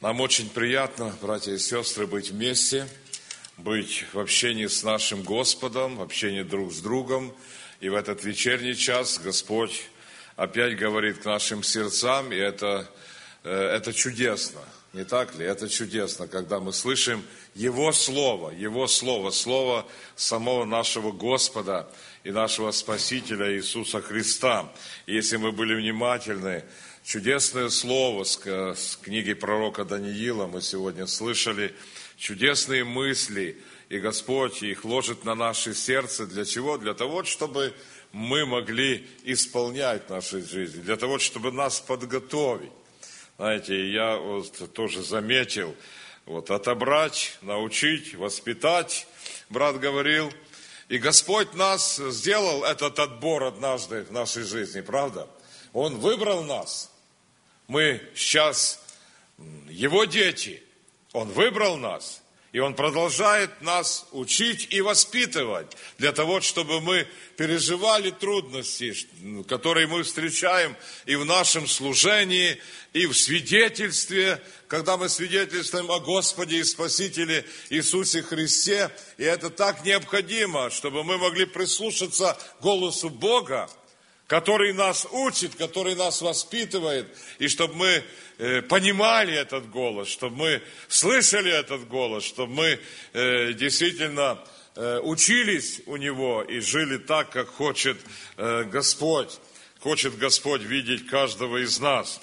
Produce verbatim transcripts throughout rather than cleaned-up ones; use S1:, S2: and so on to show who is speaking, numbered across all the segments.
S1: Нам очень приятно, братья и сестры, быть вместе, быть в общении с нашим Господом, в общении друг с другом. И в этот вечерний час Господь опять говорит к нашим сердцам, и это, это чудесно, не так ли? Это чудесно, когда мы слышим Его Слово, Его Слово, Слово самого нашего Господа и нашего Спасителя Иисуса Христа. И если мы были внимательны, чудесное слово с книги пророка Даниила мы сегодня слышали, чудесные мысли, и Господь их ложит на наше сердце. Для чего? Для того, чтобы мы могли исполнять нашу жизнь, для того, чтобы нас подготовить. Знаете, я вот тоже заметил, вот отобрать, научить, воспитать, брат говорил. И Господь нас сделал этот отбор однажды в нашей жизни, правда? Он выбрал нас. Мы сейчас Его дети. Он выбрал нас. И Он продолжает нас учить и воспитывать, для того, чтобы мы переживали трудности, которые мы встречаем и в нашем служении, и в свидетельстве, когда мы свидетельствуем о Господе и Спасителе Иисусе Христе. И это так необходимо, чтобы мы могли прислушаться к голосу Бога, который нас учит, который нас воспитывает, и чтобы мы понимали этот голос, чтобы мы слышали этот голос, чтобы мы действительно учились у Него и жили так, как хочет Господь. Хочет Господь видеть каждого из нас.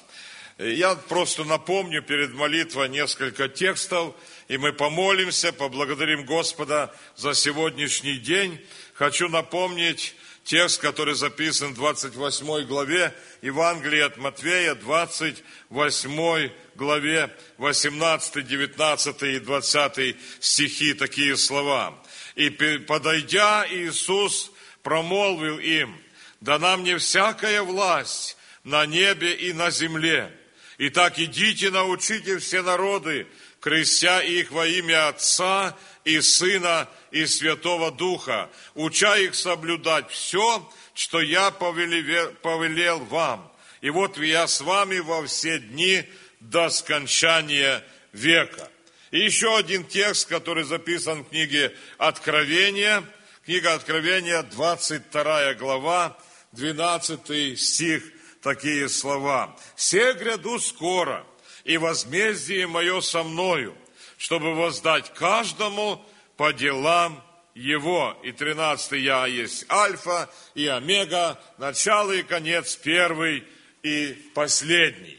S1: Я просто напомню перед молитвой несколько текстов, и мы помолимся, поблагодарим Господа за сегодняшний день. Хочу напомнить текст, который записан в двадцать восьмой главе Евангелия от Матфея, двадцать восьмой главе, восемнадцатый, девятнадцатый и двадцатый стихи, такие слова. «И, подойдя, Иисус промолвил им: дана мне всякая власть на небе и на земле. Итак, идите, научите все народы, крестя их во имя Отца и Сына и Святого Духа, уча их соблюдать все, что я повелел, повелел вам. И вот я с вами во все дни до скончания века». И еще один текст, который записан в книге Откровения. Книга Откровения, двадцать вторая глава, двенадцатый стих, такие слова. «Се гряду скоро, и возмездие мое со мною, чтобы воздать каждому по делам его». И тринадцатый: «Я есть Альфа и Омега, начало и конец, первый и последний».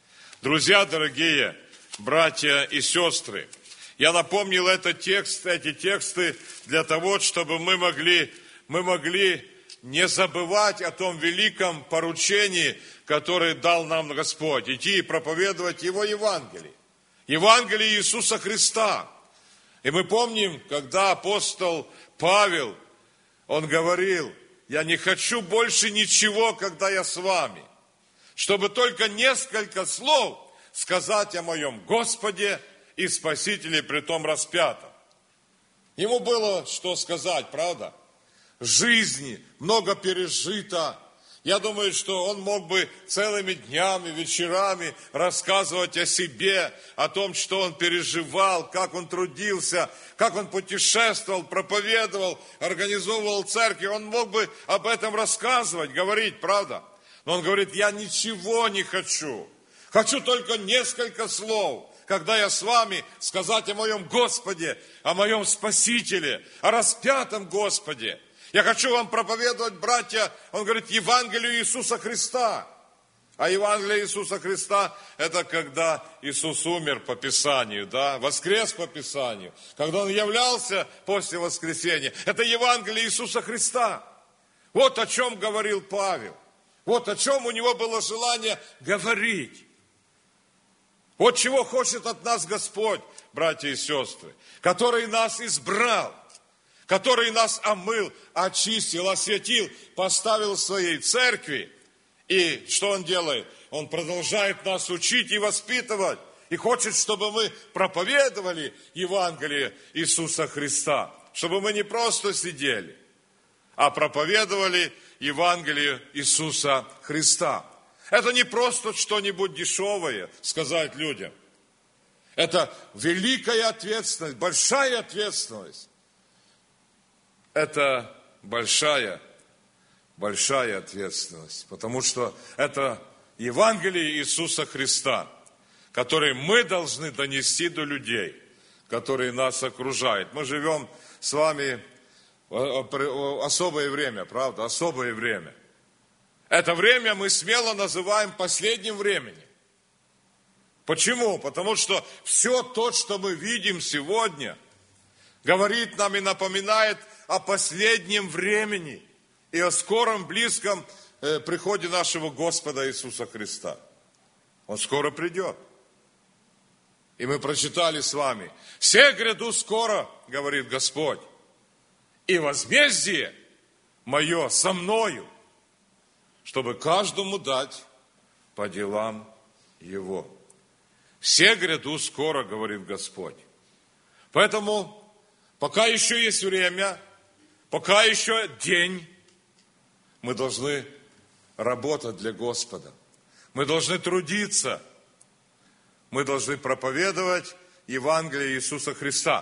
S1: Друзья дорогие, братья и сестры, я напомнил этот текст, эти тексты для того, чтобы мы могли, мы могли не забывать о том великом поручении, которое дал нам Господь, идти и проповедовать Его Евангелие, Евангелие Иисуса Христа. И мы помним, когда апостол Павел, он говорил: я не хочу больше ничего, когда я с вами, чтобы только несколько слов сказать о моем Господе и Спасителе, притом распятом. Ему было что сказать, правда? Жизни много пережито. Я думаю, что он мог бы целыми днями, вечерами рассказывать о себе, о том, что он переживал, как он трудился, как он путешествовал, проповедовал, организовывал церкви. Он мог бы об этом рассказывать, говорить, правда? Но он говорит: я ничего не хочу. Хочу только несколько слов, когда я с вами, сказать о моем Господе, о моем Спасителе, о распятом Господе. Я хочу вам проповедовать, братья, он говорит, Евангелие Иисуса Христа. А Евангелие Иисуса Христа – это когда Иисус умер по Писанию, да, воскрес по Писанию. Когда Он являлся после воскресения. Это Евангелие Иисуса Христа. Вот о чем говорил Павел. Вот о чем у него было желание говорить. Вот чего хочет от нас Господь, братья и сестры, который нас избрал, который нас омыл, очистил, осветил, поставил в своей церкви. И что Он делает? Он продолжает нас учить и воспитывать. И хочет, чтобы мы проповедовали Евангелие Иисуса Христа. Чтобы мы не просто сидели, а проповедовали Евангелие Иисуса Христа. Это не просто что-нибудь дешевое сказать людям. Это великая ответственность, большая ответственность. Это большая, большая ответственность, потому что это Евангелие Иисуса Христа, которое мы должны донести до людей, которые нас окружают. Мы живем с вами в особое время, правда, особое время. Это время мы смело называем последним временем. Почему? Потому что все то, что мы видим сегодня, говорит нам и напоминает о последнем времени и о скором, близком приходе нашего Господа Иисуса Христа. Он скоро придет. И мы прочитали с вами: «Се гряду скоро, говорит Господь, и возмездие мое со мною, чтобы каждому дать по делам его». «Се гряду скоро, говорит Господь». Поэтому, пока еще есть время, пока еще день, мы должны работать для Господа. Мы должны трудиться. Мы должны проповедовать Евангелие Иисуса Христа.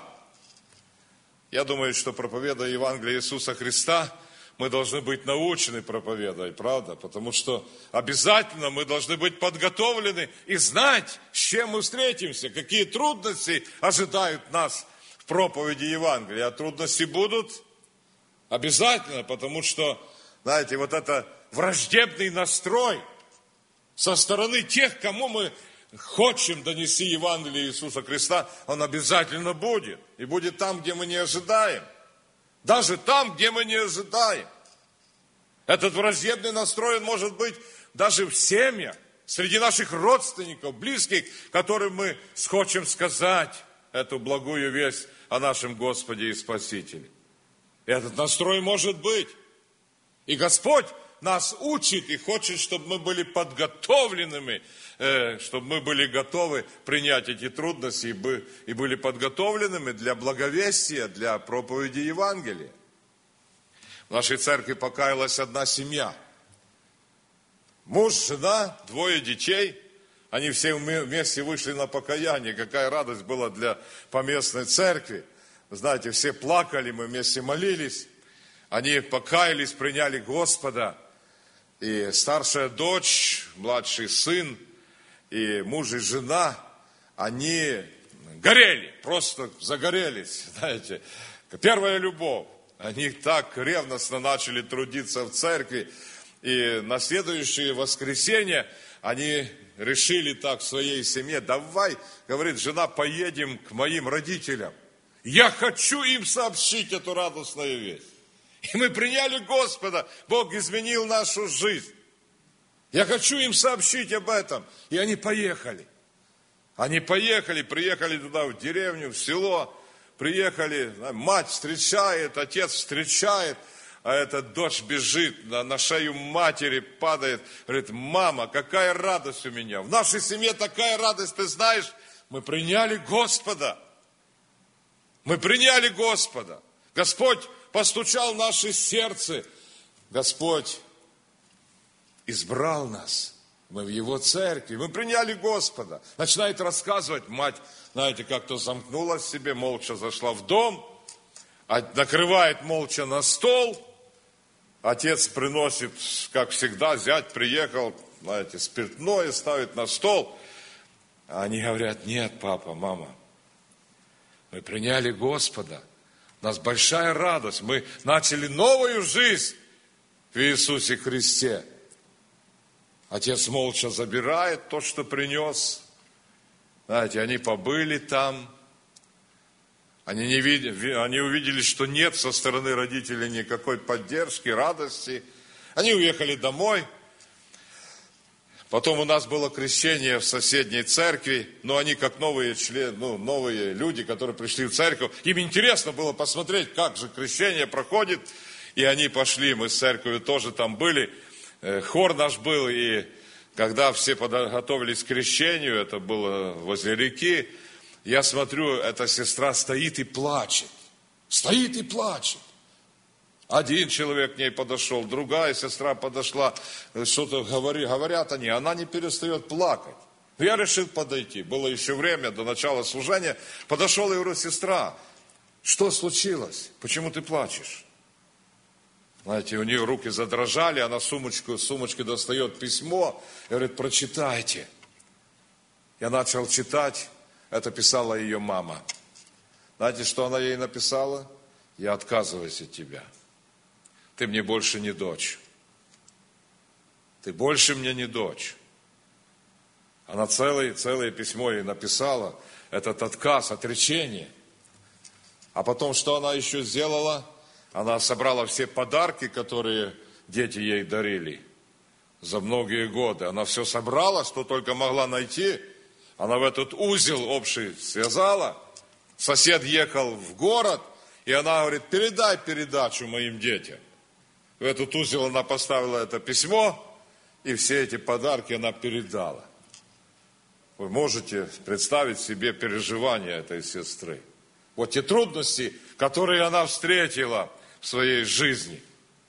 S1: Я думаю, что проповедуя Евангелие Иисуса Христа, мы должны быть научены проповедовать, правда? Потому что обязательно мы должны быть подготовлены и знать, с чем мы встретимся, какие трудности ожидают нас в проповеди Евангелия. А трудности будут обязательно, потому что, знаете, вот это враждебный настрой со стороны тех, кому мы хотим донести Евангелие Иисуса Христа, он обязательно будет. И будет там, где мы не ожидаем. Даже там, где мы не ожидаем. Этот враждебный настрой может быть даже в семьях, среди наших родственников, близких, которым мы хотим сказать эту благую весть о нашем Господе и Спасителе. И этот настрой может быть. И Господь нас учит и хочет, чтобы мы были подготовленными, чтобы мы были готовы принять эти трудности и были подготовленными для благовестия, для проповеди Евангелия. В нашей церкви покаялась одна семья. Муж, жена, двое детей. Они все вместе вышли на покаяние. Какая радость была для поместной церкви. Знаете, все плакали, мы вместе молились. Они покаялись, приняли Господа. И старшая дочь, младший сын, и муж и жена, они горели, просто загорелись, знаете. Первая любовь. Они так ревностно начали трудиться в церкви. И на следующее воскресенье они решили так в своей семье: давай, говорит жена, поедем к моим родителям. Я хочу им сообщить эту радостную весть. И мы приняли Господа. Бог изменил нашу жизнь. Я хочу им сообщить об этом. И они поехали. Они поехали, приехали туда, в деревню, в село. Приехали, мать встречает, отец встречает. А эта дочь бежит, на, на шею матери падает. Говорит: мама, какая радость у меня. В нашей семье такая радость, ты знаешь. Мы приняли Господа. Мы приняли Господа. Господь постучал в наше сердце. Господь избрал нас. Мы в Его церкви. Мы приняли Господа. Начинает рассказывать. Мать, знаете, как-то замкнулась в себе, молча зашла в дом. Накрывает молча на стол. Отец приносит, как всегда, зять приехал, знаете, спиртное ставит на стол. А они говорят: нет, папа, мама, мы приняли Господа. У нас большая радость. Мы начали новую жизнь в Иисусе Христе. Отец молча забирает то, что принес. Знаете, они побыли там. Они, не видели, они увидели, что нет со стороны родителей никакой поддержки, радости. Они уехали домой. Потом у нас было крещение в соседней церкви, но они как новые члены, ну, новые люди, которые пришли в церковь, им интересно было посмотреть, как же крещение проходит, и они пошли, мы с церковью тоже там были, хор наш был, и когда все подготовились к крещению, это было возле реки, я смотрю, эта сестра стоит и плачет, стоит и плачет. Один человек к ней подошел, другая сестра подошла, что-то говори, говорят они, она не перестает плакать. Но я решил подойти. Было еще время до начала служения. Подошел и говорю: сестра, что случилось? Почему ты плачешь? Знаете, у нее руки задрожали, она сумочку, сумочки достает письмо и говорит: прочитайте. Я начал читать, это писала ее мама. Знаете, что она ей написала? Я отказываюсь от тебя. Ты мне больше не дочь. Ты больше мне не дочь. Она целое, целое письмо ей написала, этот отказ, отречение. А потом, что она еще сделала? Она собрала все подарки, которые дети ей дарили за многие годы. Она все собрала, что только могла найти. Она в этот узел общий связала. Сосед ехал в город, и она говорит: передай передачу моим детям. В этот узел она поставила это письмо, и все эти подарки она передала. Вы можете представить себе переживания этой сестры. Вот те трудности, которые она встретила в своей жизни.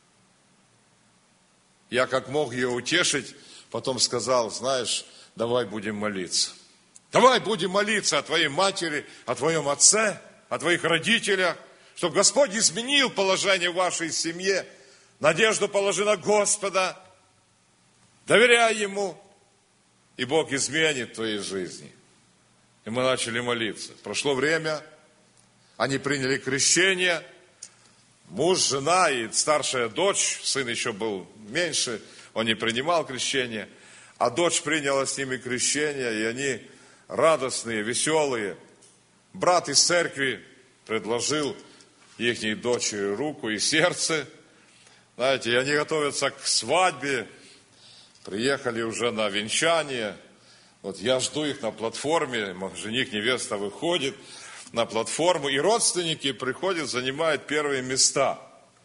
S1: Я как мог ее утешить, потом сказал: знаешь, давай будем молиться. Давай будем молиться о твоей матери, о твоем отце, о твоих родителях, чтобы Господь изменил положение в вашей семье. Надежду положи на Господа, доверяй Ему, и Бог изменит твоей жизни. И мы начали молиться. Прошло время, они приняли крещение, муж, жена и старшая дочь, сын еще был меньше, он не принимал крещение, а дочь приняла с ними крещение, и они радостные, веселые. Брат из церкви предложил ихней дочери руку и сердце. Знаете, и они готовятся к свадьбе, приехали уже на венчание. Вот я жду их на платформе, жених, невеста выходит на платформу, и родственники приходят, занимают первые места.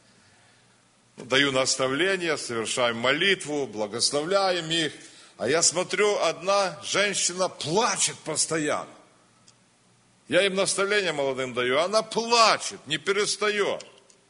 S1: Даю наставления, совершаем молитву, благословляем их. А я смотрю, одна женщина плачет постоянно. Я им наставления молодым даю, она плачет, не перестает.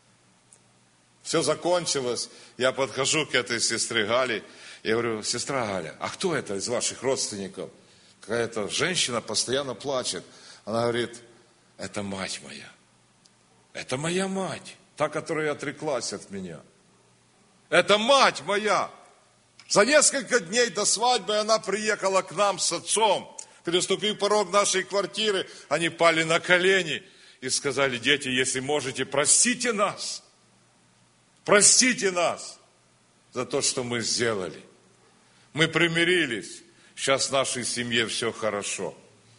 S1: Все закончилось, я подхожу к этой сестре Гале, и говорю: сестра Галя, а кто это из ваших родственников? Какая-то женщина постоянно плачет. Она говорит: это мать моя. Это моя мать, та, которая отреклась от меня. Это мать моя. За несколько дней до свадьбы она приехала к нам с отцом. Переступив порог нашей квартиры, они пали на колени и сказали: дети, если можете, простите нас. Простите нас за то, что мы сделали. Мы примирились. Сейчас в нашей семье все хорошо.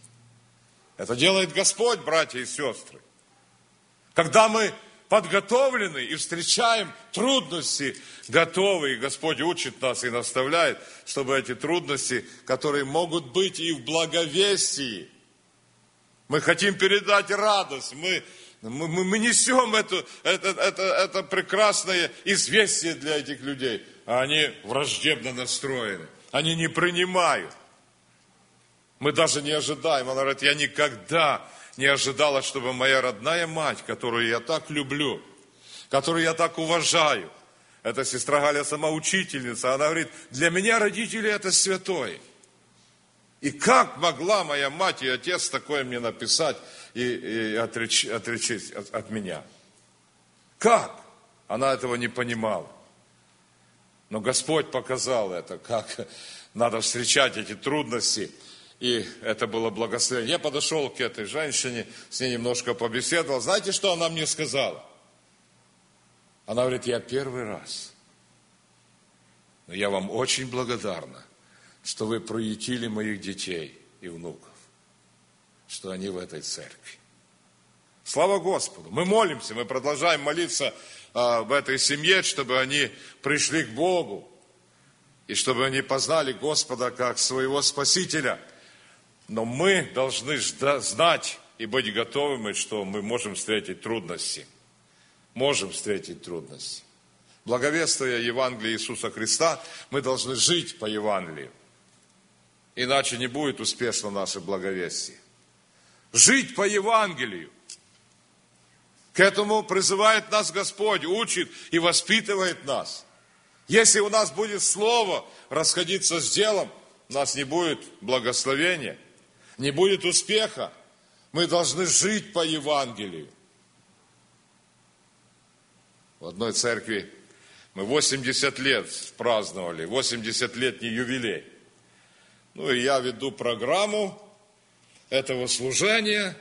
S1: Это делает Господь, братья и сестры. Когда мы подготовлены и встречаем трудности, готовы, и Господь учит нас и наставляет, чтобы эти трудности, которые могут быть и в благовестии, мы хотим передать радость, мы, мы, мы несем это, это, это, это прекрасное известие для этих людей, а они враждебно настроены, они не принимают. Мы даже не ожидаем. Она говорит: я никогда не ожидала, чтобы моя родная мать, которую я так люблю, которую я так уважаю, эта сестра Галя сама учительница, она говорит: для меня родители это святое. И как могла моя мать и отец такое мне написать и, и отречь, отречь от, от меня? Как? Она этого не понимала. Но Господь показал это, как надо встречать эти трудности. И это было благословение. Я подошел к этой женщине, с ней немножко побеседовал. Знаете, что она мне сказала? Она говорит: я первый раз. Но я вам очень благодарна, что вы приютили моих детей и внуков, что они в этой церкви. Слава Господу! Мы молимся, мы продолжаем молиться а, в этой семье, чтобы они пришли к Богу, и чтобы они познали Господа как своего Спасителя. Но мы должны знать и быть готовыми, что мы можем встретить трудности. Можем встретить трудности. Благовествуя Евангелие Иисуса Христа, мы должны жить по Евангелию. Иначе не будет успешно наше благовестие. Жить по Евангелию. К этому призывает нас Господь, учит и воспитывает нас. Если у нас будет слово расходиться с делом, у нас не будет благословения, не будет успеха. Мы должны жить по Евангелию. В одной церкви мы восемьдесят лет праздновали, восьмидесятилетний юбилей. Ну и я веду программу этого служения,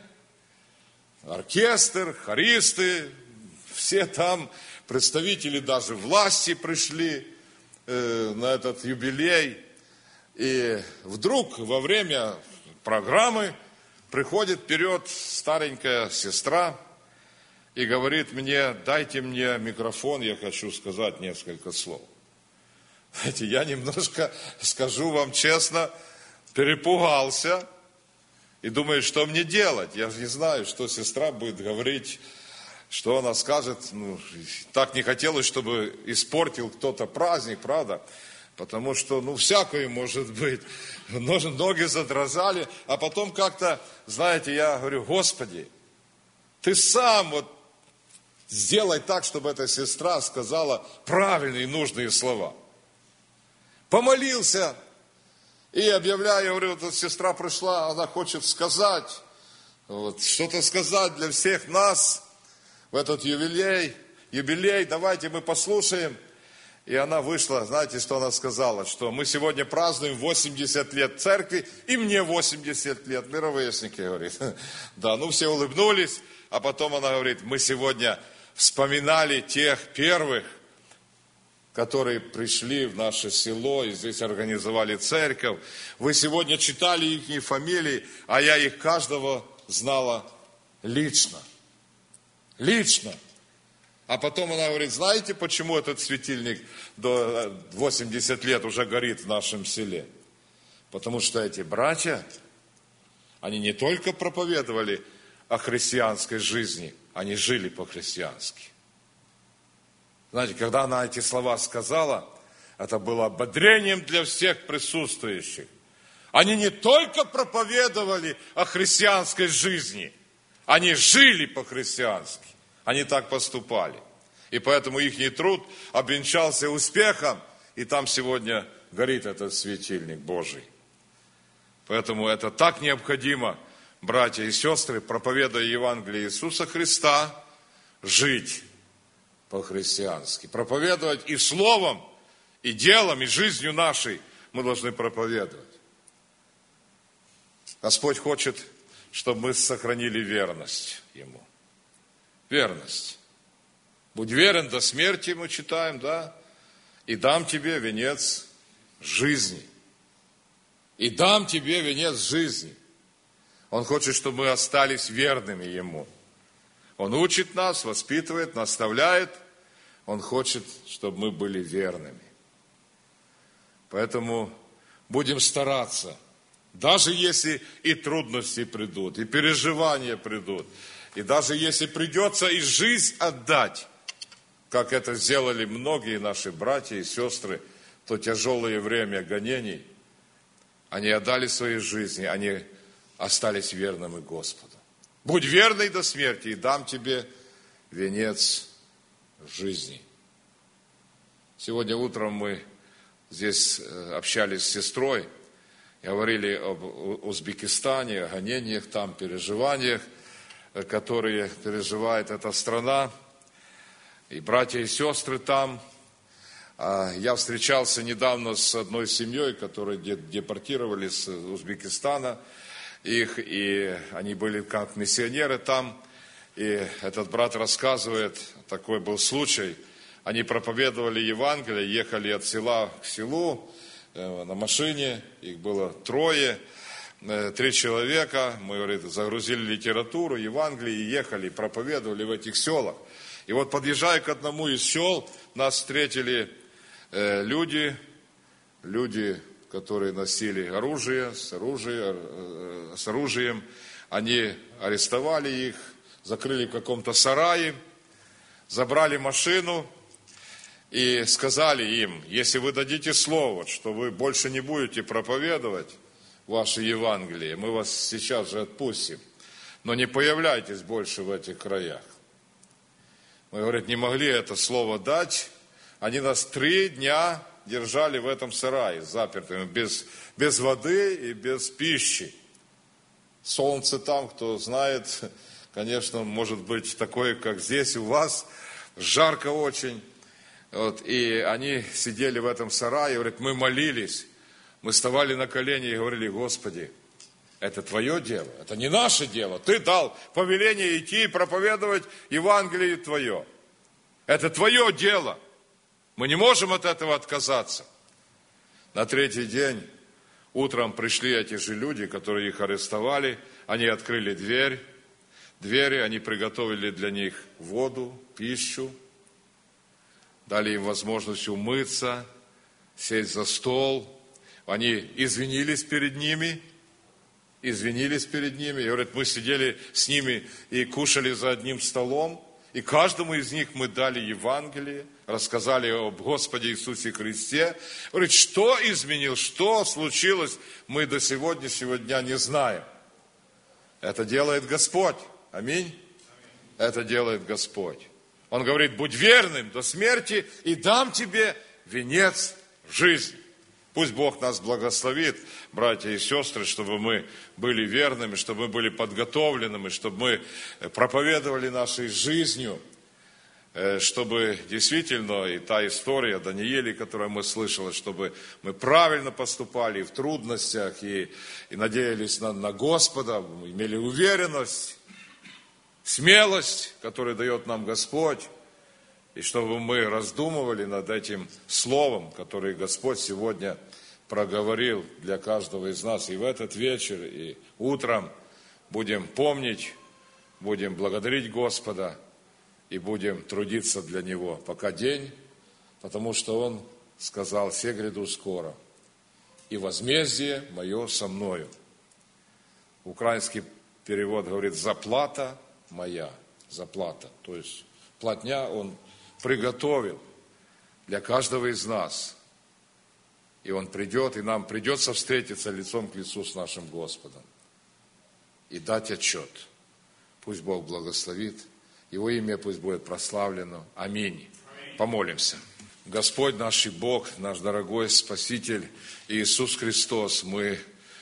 S1: оркестр, хористы, все там, представители даже власти пришли э, на этот юбилей. И вдруг во время программы приходит вперед старенькая сестра и говорит мне: дайте мне микрофон, я хочу сказать несколько слов. Знаете, я немножко, скажу вам честно, перепугался и думаю, что мне делать. Я же не знаю, что сестра будет говорить, что она скажет. Ну, так не хотелось, чтобы испортил кто-то праздник, правда? Потому что, ну, всякое может быть. Ноги задрожали, а потом как-то, знаете, я говорю: Господи, Ты сам вот сделай так, чтобы эта сестра сказала правильные и нужные слова. Помолился и объявляю, говорю, вот сестра пришла, она хочет сказать, вот, что-то сказать для всех нас в этот юбилей, юбилей, давайте мы послушаем. И она вышла, знаете, что она сказала? Что мы сегодня празднуем восемьдесят лет церкви, и мне восемьдесят лет, мы ровесники, говорит. Да, ну все улыбнулись, а потом она говорит: мы сегодня вспоминали тех первых, которые пришли в наше село и здесь организовали церковь. Вы сегодня читали их фамилии, а я их каждого знала лично. Лично. А потом она говорит: знаете, почему этот светильник до восьмидесяти лет уже горит в нашем селе? Потому что эти братья, они не только проповедовали о христианской жизни, они жили по-христиански. Знаете, когда она эти слова сказала, это было ободрением для всех присутствующих. Они не только проповедовали о христианской жизни, они жили по-христиански. Они так поступали. И поэтому их труд обвенчался успехом, и там сегодня горит этот светильник Божий. Поэтому это так необходимо, братья и сестры, проповедуя Евангелие Иисуса Христа, жить по-христиански. Проповедовать и словом, и делом, и жизнью нашей мы должны проповедовать. Господь хочет, чтобы мы сохранили верность Ему. Верность. Будь верен до смерти, мы читаем, да? И дам тебе венец жизни. И дам тебе венец жизни. Он хочет, чтобы мы остались верными Ему. Он учит нас, воспитывает, наставляет. Он хочет, чтобы мы были верными. Поэтому будем стараться. Даже если и трудности придут, и переживания придут, и даже если придется и жизнь отдать, как это сделали многие наши братья и сестры, в то тяжелое время гонений, они отдали свои жизни, они остались верными Господу. Будь верный до смерти, и дам тебе венец жизни. Сегодня утром мы здесь общались с сестрой, говорили об Узбекистане, о гонениях там, переживаниях, которые переживает эта страна, и братья и сестры там. Я встречался недавно с одной семьей, которые депортировали с Узбекистана их, и они были как миссионеры там, и этот брат рассказывает, такой был случай, они проповедовали Евангелие, ехали от села к селу на машине, их было трое, три человека, мы, говорит, загрузили литературу, Евангелие и ехали, проповедовали в этих селах. И вот, подъезжая к одному из сел, нас встретили э, люди, люди, которые носили оружие, с, оружие, э, с оружием. Они арестовали их, закрыли в каком-то сарае, забрали машину и сказали им: если вы дадите слово, что вы больше не будете проповедовать ваше Евангелие, мы вас сейчас же отпустим, но не появляйтесь больше в этих краях. Мы, говорит, не могли это слово дать. Они нас три дня держали в этом сарае запертыми, без, без воды и без пищи. Солнце там, кто знает, конечно, может быть такое, как здесь у вас, жарко очень. Вот, и они сидели в этом сарае, говорят, мы молились, мы вставали на колени и говорили, Господи, это Твое дело, это не наше дело. Ты дал повеление идти и проповедовать Евангелие Твое. Это Твое дело. Мы не можем от этого отказаться. На третий день утром пришли эти же люди, которые их арестовали. Они открыли дверь, двери, они приготовили для них воду, пищу, дали им возможность умыться, сесть за стол. Они извинились перед ними, извинились перед ними. И говорят, мы сидели с ними и кушали за одним столом. И каждому из них мы дали Евангелие, рассказали об Господе Иисусе Христе. Говорит, что изменилось, что случилось, мы до сегодняшнего дня не знаем. Это делает Господь. Аминь. Это делает Господь. Он говорит, будь верным до смерти, и дам тебе венец жизни. Пусть Бог нас благословит, братья и сестры, чтобы мы были верными, чтобы мы были подготовленными, чтобы мы проповедовали нашей жизнью, чтобы действительно и та история Даниила, которую мы слышали, чтобы мы правильно поступали в трудностях и, и надеялись на, на Господа, имели уверенность, смелость, которую дает нам Господь, и чтобы мы раздумывали над этим словом, которое Господь сегодня проговорил для каждого из нас. И в этот вечер, и утром будем помнить, будем благодарить Господа и будем трудиться для Него, пока день, потому что Он сказал, «Се гряду скоро, и возмездие мое со мною». Украинский перевод говорит «заплата моя», заплата, то есть платня Он приготовил для каждого из нас. И Он придет, и нам придется встретиться лицом к лицу с нашим Господом и дать отчет. Пусть Бог благословит, Его имя пусть будет прославлено. Аминь. Помолимся. Господь наш и Бог, наш дорогой Спаситель Иисус Христос, мы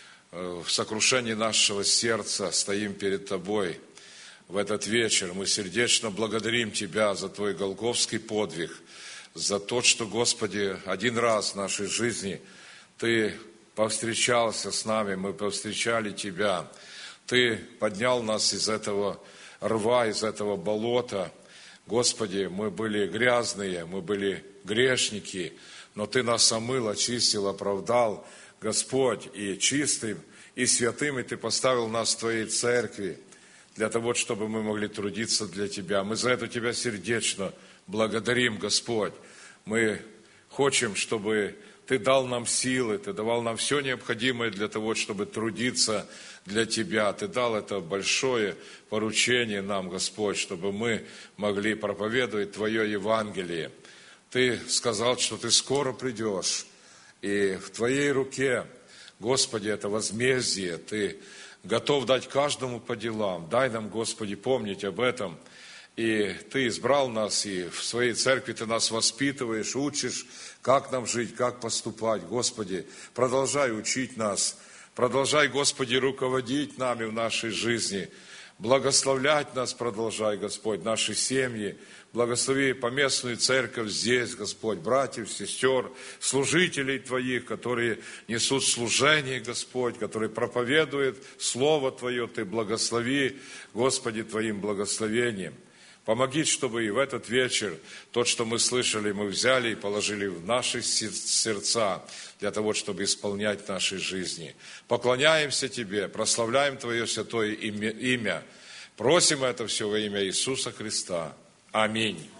S1: в сокрушении нашего сердца стоим перед Тобой в этот вечер. Мы сердечно благодарим Тебя за Твой голгофский подвиг, за то, что, Господи, один раз в нашей жизни Ты повстречался с нами, мы повстречали Тебя. Ты поднял нас из этого рва, из этого болота. Господи, мы были грязные, мы были грешники, но Ты нас омыл, очистил, оправдал, Господь, и чистым, и святым, и Ты поставил нас в Твоей церкви, для того, чтобы мы могли трудиться для Тебя. Мы за это Тебя сердечно благодарим, Господь. Мы хотим, чтобы Ты дал нам силы, Ты давал нам все необходимое для того, чтобы трудиться для Тебя. Ты дал это большое поручение нам, Господь, чтобы мы могли проповедовать Твое Евангелие. Ты сказал, что Ты скоро придешь, и в Твоей руке, Господи, это возмездие, Ты готов дать каждому по делам. Дай нам, Господи, помнить об этом. И Ты избрал нас, и в своей церкви Ты нас воспитываешь, учишь, как нам жить, как поступать. Господи, продолжай учить нас, продолжай, Господи, руководить нами в нашей жизни, благословлять нас продолжай, Господь, наши семьи. Благослови поместную церковь здесь, Господь, братьев, сестер, служителей Твоих, которые несут служение, Господь, которые проповедуют Слово Твое. Ты благослови, Господи, Твоим благословением. Помоги, чтобы и в этот вечер то, что мы слышали, мы взяли и положили в наши сердца для того, чтобы исполнять в нашей жизни. Поклоняемся Тебе, прославляем Твое святое имя. Просим это все во имя Иисуса Христа. Аминь.